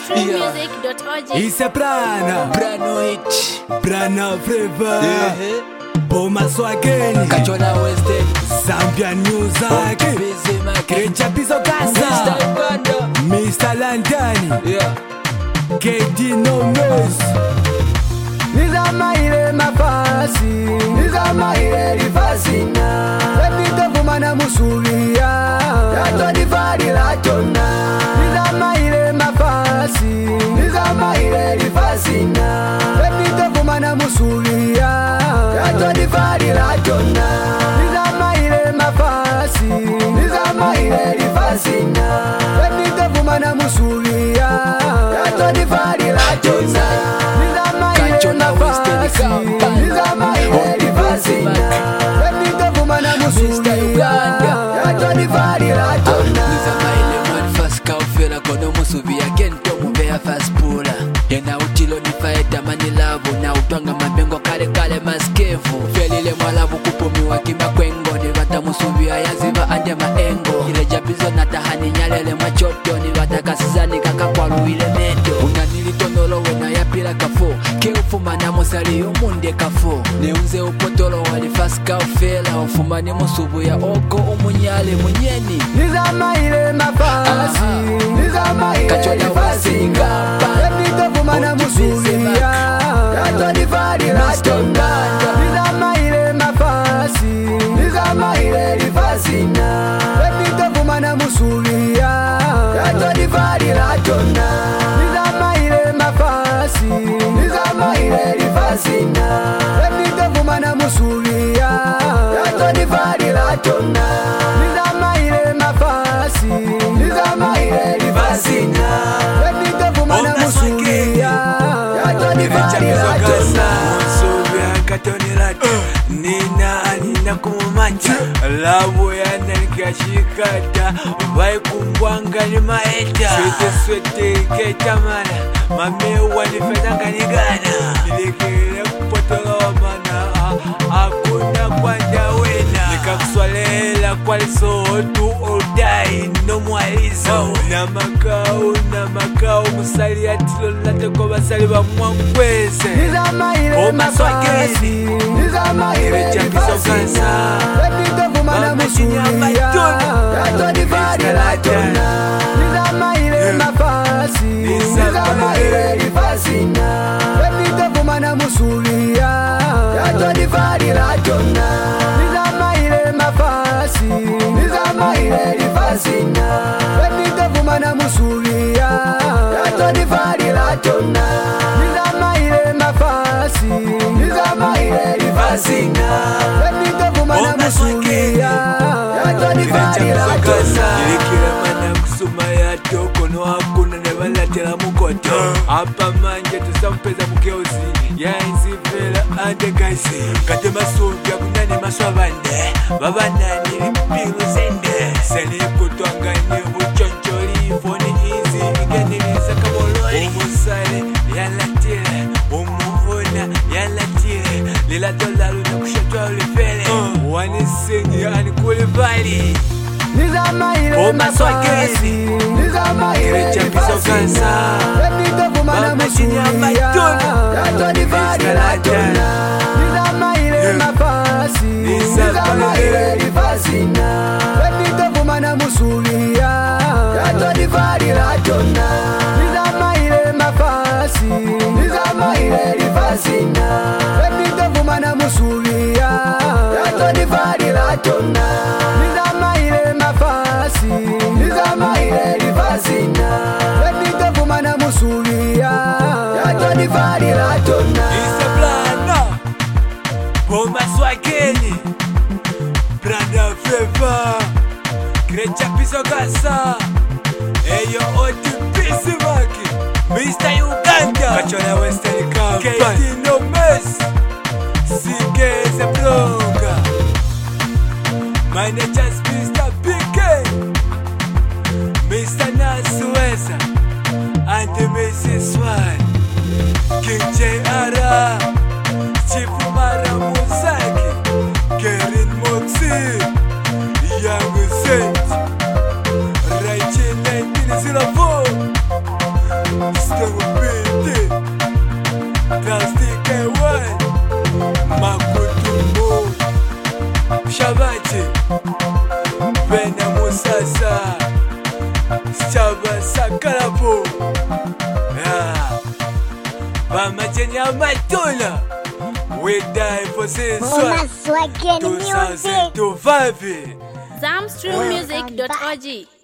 Extrememusic.org. Isso é Prana, Branoit, Prana Flavor, Boma Swageni, Kachona Western, Zambia News aqui, Busy Market, Crecha Piso Casa, Mr. Lantani, KD No Mess. Nizama ile mafasi, nizama ile rifasina, Repito kumana musulia, Yato difari latona. Nizama ile mafasi, nizama ile rifasina, Repito kumana musulia, Yato difari latona. Nizama ile mafasi, nizama ile rifasina, Repito kumana musulia, Yato difari latona. Kachona Western Company, Nizama ile rifasina, Repito kumana musulia, Yato difari latona. Nizama ile manifest kaufela kono musubia kento mubea fast pula. Yena utilo nifaeta manilavu na utwanga mabengo kale kale maskevu. Felile mwalavu kupumiwa kima kwengo nivata musubia yaziva ande maengo. Ile jabizo natahani nyalele machoto nivata kasizani kaka kwa luile meto. Unanilitonolo wena yapila kafo keufuma na musali yomunde kafo. Neunze upotolo walifast kaufela ufumani musubu ya oko umunyale munyeni. Nizama ile mafasi, nizama ile rifasina, Repito kumana musulia, Yato difari latona. Nizama ile mafasi, nizama ile rifasina, Repito kumana musulia, Yato difari latona. Nizama ile mafasi, nizama ile rifasina, Repito kumana musulia, Yato difari latona. Nizama ile mafasi, nizama ile rifasina, Repito kumana musulia, Yato difari latona. Nina kumumanja labo yana nikashikata vai kumbwanga ni maeta swete ketamana mamewa nifedanga nigana nilekele kupotola mana akuna kwanja wena nikakuswalela kwalisotu odai no mwalizo na makao musali atilo lateko basali bamwangweze Nizama ile mafasi, nizama ile rifasina, Repito kumana musulia, Yato difari latona. Nizama ile mafasi, nizama ile rifasina, Repito kumana musulia, Yato difari latona. Nizama ile mafasi, nizama ile rifasina, Repito kumana musulia, Yato difari latona. Nizama ile mafasi, nizama ile rifasina, Repito kumana musulia, Yato difari latona. Nilikile mana kusuma ya toko no hakuna nebalatela mukoto apa manje tusampeza mukeuzi ya insivela ande kaisi kate masubya kunani maswabande babanani limpilo zende seli kutwangani buchonchori foni izi igeniliza kabololi umusale yalatile umuona yalatile lila dolaru na kushatwa ulifele wanisenyi anikulibali Nizama ile mafasi, nizama ile rifasina, Repito kumana musulia, Yato difari latona. Nizama ile mafasi, nizama ile rifasina, Repito kumana musulia, Yato difari latona. Nizama ile mafasi, nizama ile rifasina, Repito kumana musulia, Yato difari latona. Nizama ile mafasi, nizama ile rifasina, Repito kumana musulia, Yato difari latona. Isa Blana Boma Swageni Branda Flavor Crecha Piso Casa Eyo Oti Busy Market Mr. Uganda Kachona Western Company KD No Mess CK Zeblonga Managers Mr. PK Mr. Nasueza and Mrs. Swan King J.R. Chief Mara Musaki Kerin Moxie Young Saint Raichi 1904 Kabaji Bena Musasa Chaba Sakalapo Mama Jenya Maitola we die for this one 2005 zamstreammusic.org